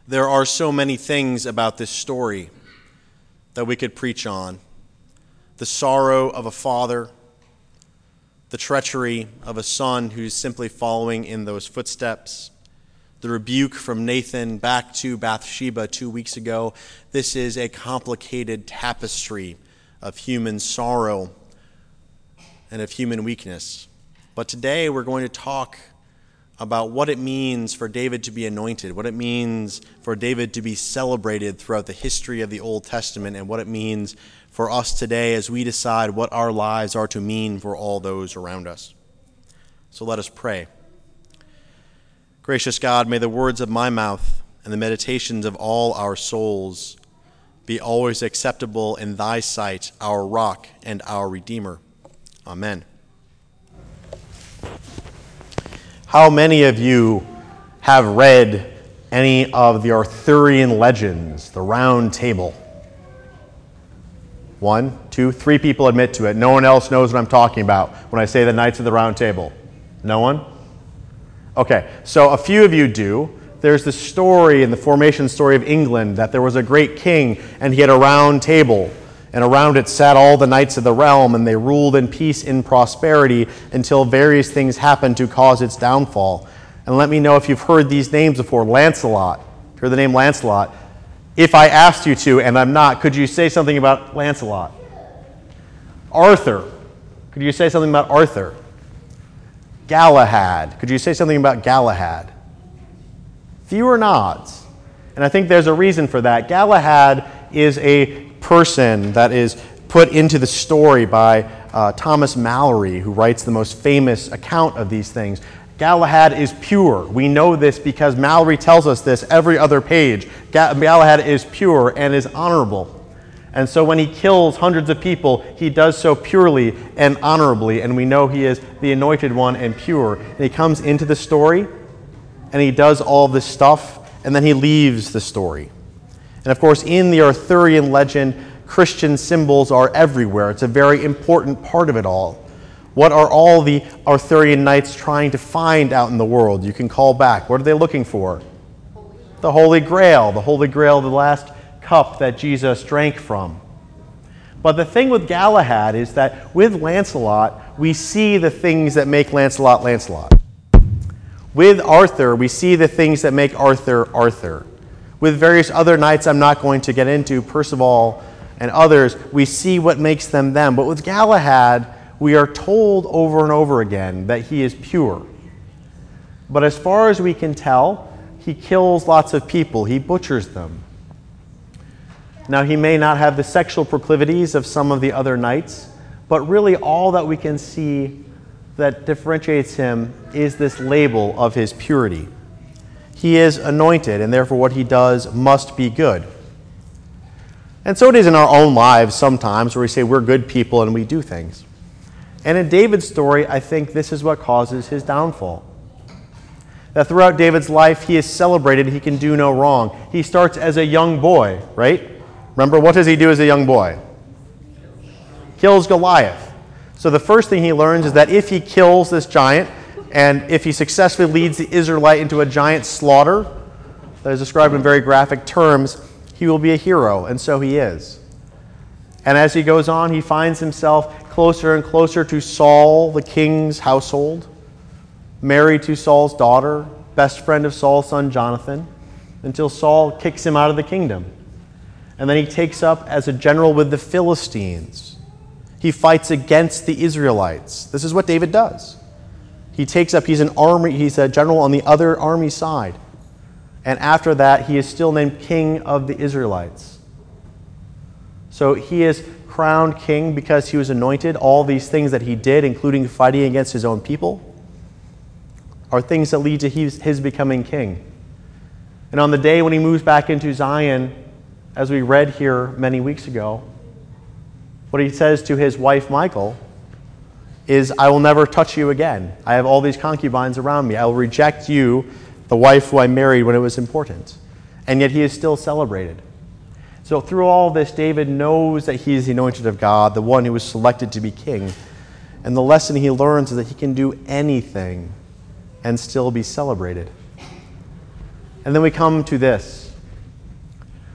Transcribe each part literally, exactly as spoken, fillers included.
There are so many things about this story that we could preach on. The sorrow of a father, the treachery of a son who's simply following in those footsteps, the rebuke from Nathan back to Bathsheba two weeks ago. This is a complicated tapestry of human sorrow and of human weakness. But today we're going to talk about what it means for David to be anointed, what it means for David to be celebrated throughout the history of the Old Testament, and what it means for us today as we decide what our lives are to mean for all those around us. So let us pray. Gracious God, may the words of my mouth and the meditations of all our souls be always acceptable in thy sight, our rock and our Redeemer. Amen. How many of you have read any of the Arthurian legends, the Round Table? One, two, three people admit to it. No one else knows what I'm talking about when I say the Knights of the Round Table. No one? Okay, so a few of you do. There's the story in the formation story of England that there was a great king and he had a round table, and around it sat all the knights of the realm, and they ruled in peace and prosperity until various things happened to cause its downfall. And let me know if you've heard these names before. Lancelot. Heard the name Lancelot? If I asked you to, and I'm not, could you say something about Lancelot? Arthur. Could you say something about Arthur? Galahad. Could you say something about Galahad? Fewer nods. And I think there's a reason for that. Galahad is a person that is put into the story by uh, Thomas Malory, who writes the most famous account of these things. Galahad is pure. We know this because Malory tells us this every other page. Ga- Galahad is pure and is honorable. And so when he kills hundreds of people, he does so purely and honorably, and we know he is the anointed one and pure. And he comes into the story, and he does all this stuff, and then he leaves the story. And of course, in the Arthurian legend, Christian symbols are everywhere. It's a very important part of it all. What are all the Arthurian knights trying to find out in the world? You can call back. What are they looking for? The Holy Grail. The Holy Grail, the last cup that Jesus drank from. But the thing with Galahad is that with Lancelot, we see the things that make Lancelot Lancelot. With Arthur, we see the things that make Arthur Arthur. With various other knights I'm not going to get into, Percival and others, we see what makes them them. But with Galahad, we are told over and over again that he is pure. But as far as we can tell, he kills lots of people. He butchers them. Now, he may not have the sexual proclivities of some of the other knights, but really all that we can see that differentiates him is this label of his purity. He is anointed, and therefore what he does must be good. And so it is in our own lives sometimes where we say we're good people and we do things. And in David's story, I think this is what causes his downfall. That throughout David's life, he is celebrated, he can do no wrong. He starts as a young boy, right? Remember, what does he do as a young boy? Kills Goliath. So the first thing he learns is that if he kills this giant, and if he successfully leads the Israelite into a giant slaughter, that is described in very graphic terms, he will be a hero, and so he is. And as he goes on, he finds himself closer and closer to Saul, the king's household, married to Saul's daughter, best friend of Saul's son Jonathan, until Saul kicks him out of the kingdom. And then he takes up as a general with the Philistines. He fights against the Israelites. This is what David does. He takes up, he's an army, he's a general on the other army side. And after that, he is still named king of the Israelites. So he is crowned king because he was anointed. All these things that he did, including fighting against his own people, are things that lead to his, his becoming king. And on the day when he moves back into Zion, as we read here many weeks ago, what he says to his wife Michal is, I will never touch you again. I have all these concubines around me. I will reject you, the wife who I married when it was important. And yet he is still celebrated. So through all this, David knows that he is the anointed of God, the one who was selected to be king. And the lesson he learns is that he can do anything and still be celebrated. And then we come to this.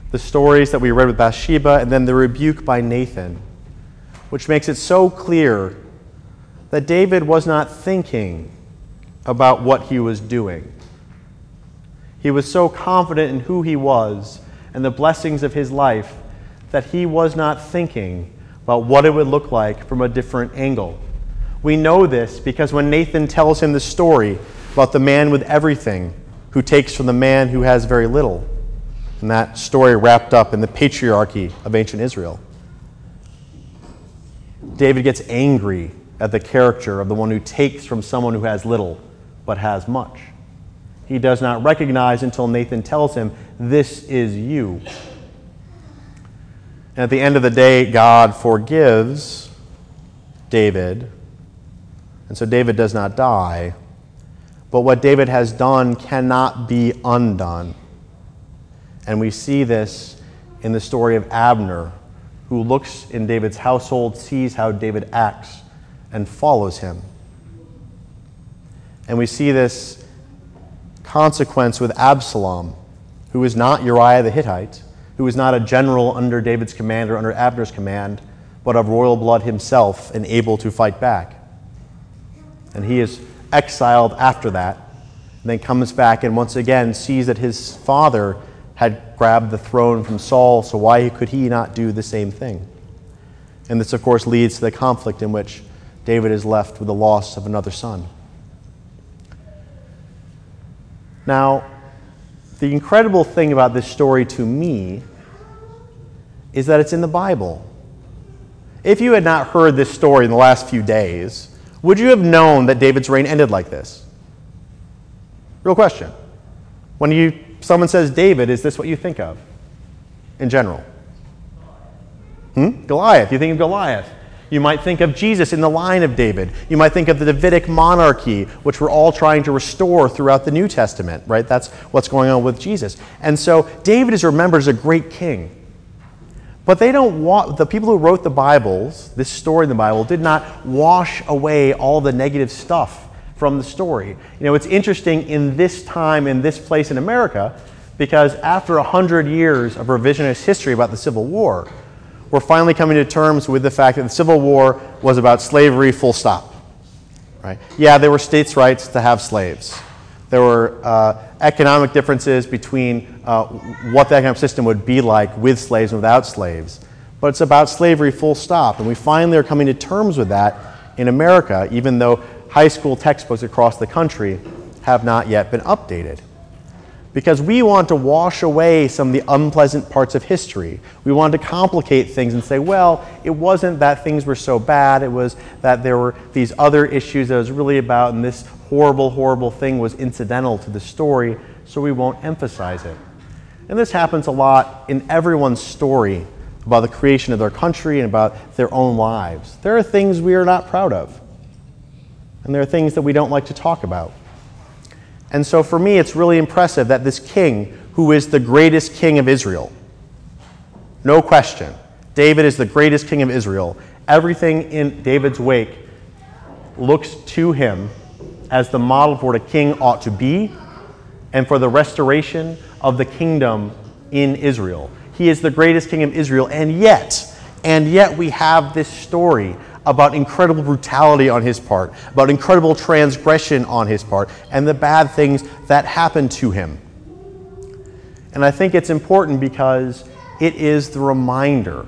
the stories that we read with Bathsheba, and then the rebuke by Nathan, which makes it so clear that David was not thinking about what he was doing. He was so confident in who he was and the blessings of his life that he was not thinking about what it would look like from a different angle. We know this because when Nathan tells him the story about the man with everything who takes from the man who has very little, and that story wrapped up in the patriarchy of ancient Israel, David gets angry at the character of the one who takes from someone who has little but has much. He does not recognize until Nathan tells him, "This is you." And at the end of the day, God forgives David, and so David does not die. But what David has done cannot be undone. And we see this in the story of Abner, who looks in David's household, sees how David acts, and follows him. And we see this consequence with Absalom, who is not Uriah the Hittite, who is not a general under David's command or under Abner's command, but of royal blood himself and able to fight back. And he is exiled after that, and then comes back and once again sees that his father had grabbed the throne from Saul, so why could he not do the same thing? And this, of course, leads to the conflict in which David is left with the loss of another son. Now, the incredible thing about this story to me is that it's in the Bible. If you had not heard this story in the last few days, would you have known that David's reign ended like this? Real question. When you someone says David, is this what you think of in general? Hmm? Goliath. You think of Goliath. You might think of Jesus in the line of David. You might think of the Davidic monarchy, which we're all trying to restore throughout the New Testament, right? That's what's going on with Jesus. And so David is remembered as a great king. But they don't wa- the people who wrote the Bibles, this story in the Bible, did not wash away all the negative stuff from the story. You know, it's interesting in this time, in this place in America, because after a hundred years of revisionist history about the Civil War, we're finally coming to terms with the fact that the Civil War was about slavery, full stop. Right? Yeah, there were states' rights to have slaves. There were uh, economic differences between uh, what the economic system would be like with slaves and without slaves. But it's about slavery, full stop. And we finally are coming to terms with that in America, even though high school textbooks across the country have not yet been updated. Because we want to wash away some of the unpleasant parts of history. We want to complicate things and say, well, it wasn't that things were so bad. It was that there were these other issues that it was really about, and this horrible, horrible thing was incidental to the story, so we won't emphasize it. And this happens a lot in everyone's story about the creation of their country and about their own lives. There are things we are not proud of, and there are things that we don't like to talk about. And so for me, it's really impressive that this king, who is the greatest king of Israel, no question, David is the greatest king of Israel. Everything in David's wake looks to him as the model for what a king ought to be and for the restoration of the kingdom in Israel. He is the greatest king of Israel, and yet, and yet we have this story about incredible brutality on his part, about incredible transgression on his part, and the bad things that happened to him. And I think it's important because it is the reminder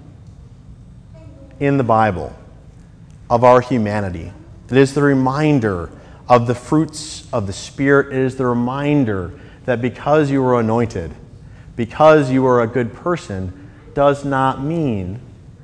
in the Bible of our humanity. It is the reminder of the fruits of the Spirit. It is the reminder that because you were anointed, because you are a good person, does not mean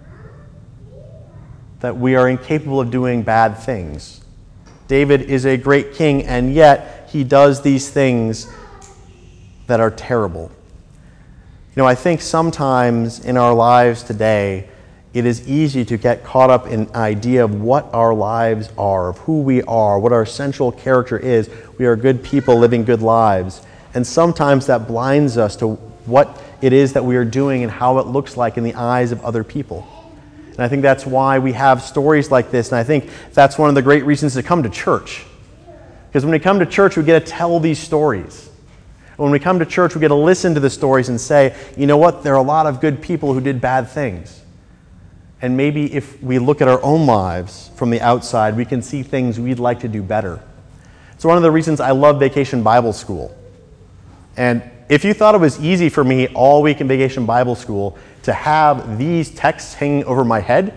that we are incapable of doing bad things. David is a great king, and yet he does these things that are terrible. You know, I think sometimes in our lives today, it is easy to get caught up in an idea of what our lives are, of who we are, what our central character is. We are good people living good lives. And sometimes that blinds us to what it is that we are doing and how it looks like in the eyes of other people. And I think that's why we have stories like this, and I think that's one of the great reasons to come to church. Because when we come to church, we get to tell these stories. And When we come to church, we get to listen to the stories and say, you know what, there are a lot of good people who did bad things. And maybe if we look at our own lives from the outside, we can see things we'd like to do better. It's one of the reasons I love Vacation Bible School. And if you thought it was easy for me all week in Vacation Bible School to have these texts hanging over my head,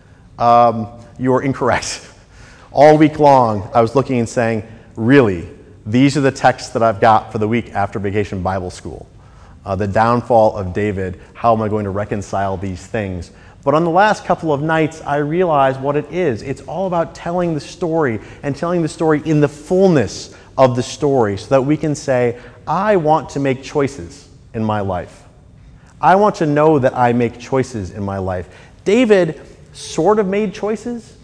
um, you are incorrect. All week long, I was looking and saying, really, these are the texts that I've got for the week after Vacation Bible School. Uh, the downfall of David, how am I going to reconcile these things? But on the last couple of nights, I realized what it is. It's all about telling the story and telling the story in the fullness of the story so that we can say, I want to make choices in my life. I want to know that I make choices in my life. David sort of made choices,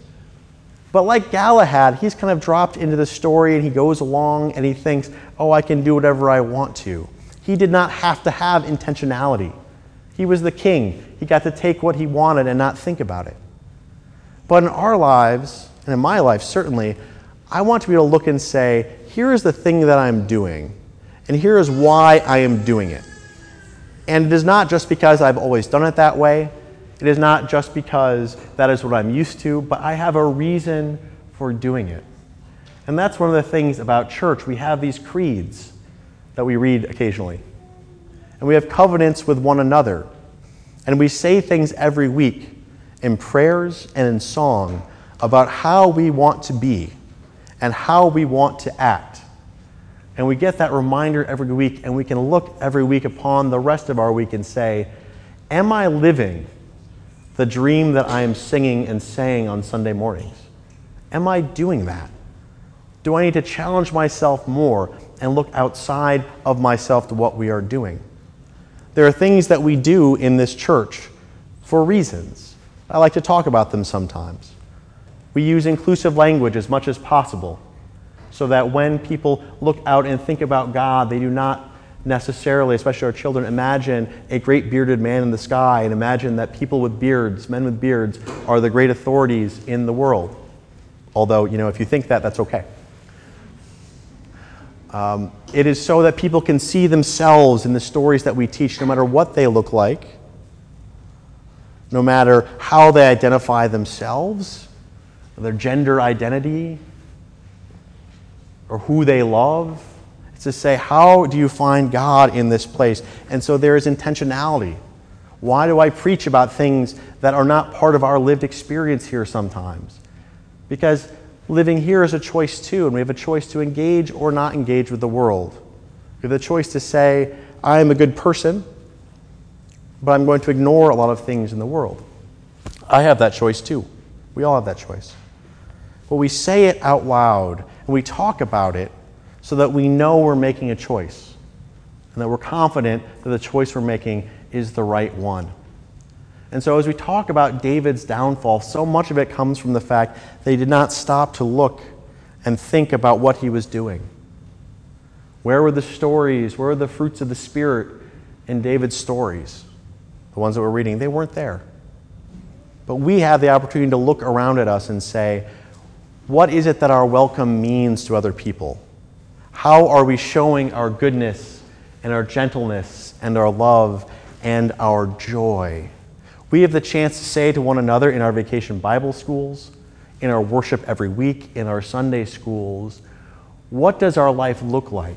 but like Galahad, he's kind of dropped into the story and he goes along and he thinks, oh, I can do whatever I want to. He did not have to have intentionality. He was the king. He got to take what he wanted and not think about it. But in our lives, and in my life certainly, I want to be able to look and say, here is the thing that I'm doing, and here is why I am doing it. And it is not just because I've always done it that way. It is not just because that is what I'm used to, but I have a reason for doing it. And that's one of the things about church. We have these creeds that we read occasionally. And we have covenants with one another. And we say things every week in prayers and in song about how we want to be and how we want to act. And we get that reminder every week, and we can look every week upon the rest of our week and say, am I living the dream that I am singing and saying on Sunday mornings? Am I doing that? Do I need to challenge myself more and look outside of myself to what we are doing? There are things that we do in this church for reasons. I like to talk about them sometimes. We use inclusive language as much as possible so that when people look out and think about God, they do not necessarily, especially our children, imagine a great bearded man in the sky and imagine that people with beards, men with beards, are the great authorities in the world. Although, you know, if you think that, that's okay. Um, it is so that people can see themselves in the stories that we teach, no matter what they look like, no matter how they identify themselves, their gender identity, or who they love. It's to say, how do you find God in this place? And so there is intentionality. Why do I preach about things that are not part of our lived experience here sometimes? Because living here is a choice too, and we have a choice to engage or not engage with the world. We have the choice to say, I am a good person, but I'm going to ignore a lot of things in the world. I have that choice too. We all have that choice. But we say it out loud, and we talk about it so that we know we're making a choice, and that we're confident that the choice we're making is the right one. And so as we talk about David's downfall, so much of it comes from the fact that he did not stop to look and think about what he was doing. Where were the stories? Where were the fruits of the Spirit in David's stories? The ones that we're reading, they weren't there. But we have the opportunity to look around at us and say, what is it that our welcome means to other people? How are we showing our goodness and our gentleness and our love and our joy? We have the chance to say to one another in our Vacation Bible schools, in our worship every week, in our Sunday schools, what does our life look like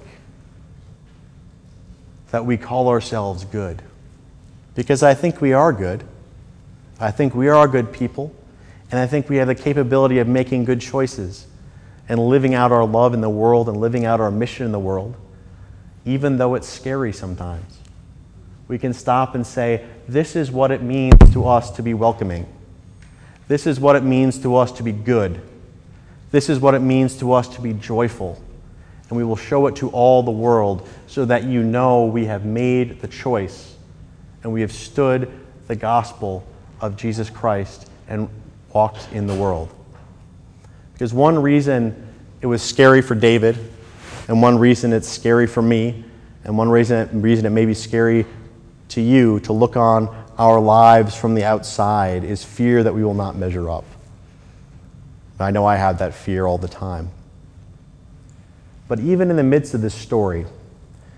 that we call ourselves good? Because I think we are good. I think we are good people. And I think we have the capability of making good choices and living out our love in the world and living out our mission in the world, even though it's scary sometimes. We can stop and say, this is what it means to us to be welcoming. This is what it means to us to be good. This is what it means to us to be joyful. And we will show it to all the world so that you know we have made the choice and we have stood the gospel of Jesus Christ and walked in the world. Because one reason it was scary for David, and one reason it's scary for me, and one reason, reason it may be scary to you to look on our lives from the outside is fear that we will not measure up. I know I have that fear all the time. But even in the midst of this story,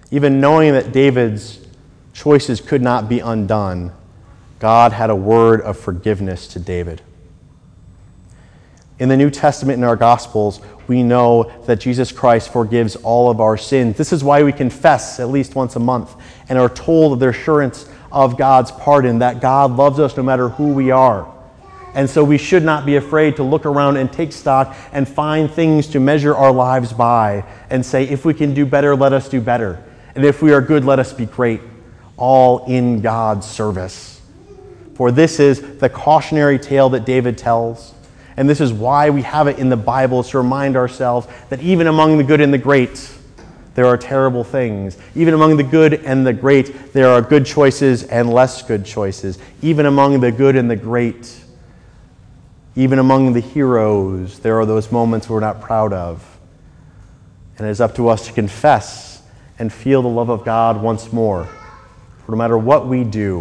Even knowing that David's choices could not be undone, God had a word of forgiveness to David. In the New Testament, in our Gospels, we know that Jesus Christ forgives all of our sins. This is why we confess at least once a month and are told of the assurance of God's pardon, that God loves us no matter who we are. And so we should not be afraid to look around and take stock and find things to measure our lives by and say, if we can do better, let us do better. And if we are good, let us be great, all in God's service. For this is the cautionary tale that David tells. And this is why we have it in the Bible, to remind ourselves that even among the good and the great, there are terrible things. Even among the good and the great, there are good choices and less good choices. Even among the good and the great, even among the heroes, there are those moments we're not proud of. And it is up to us to confess and feel the love of God once more. For no matter what we do,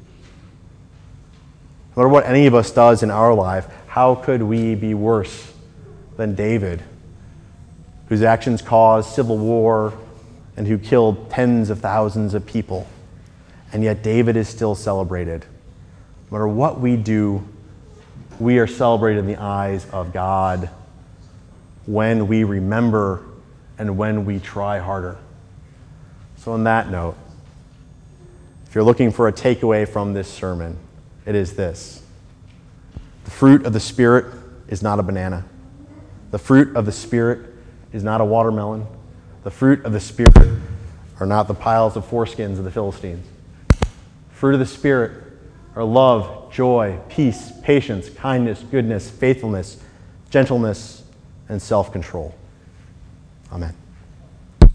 no matter what any of us does in our life, how could we be worse than David, whose actions caused civil war and who killed tens of thousands of people? And yet David is still celebrated. No matter what we do, we are celebrated in the eyes of God when we remember and when we try harder. So on that note, if you're looking for a takeaway from this sermon, it is this. The fruit of the Spirit is not a banana. The fruit of the Spirit is not a watermelon. The fruit of the Spirit are not the piles of foreskins of the Philistines. Fruit of the Spirit are love, joy, peace, patience, kindness, goodness, faithfulness, gentleness, and self-control. Amen.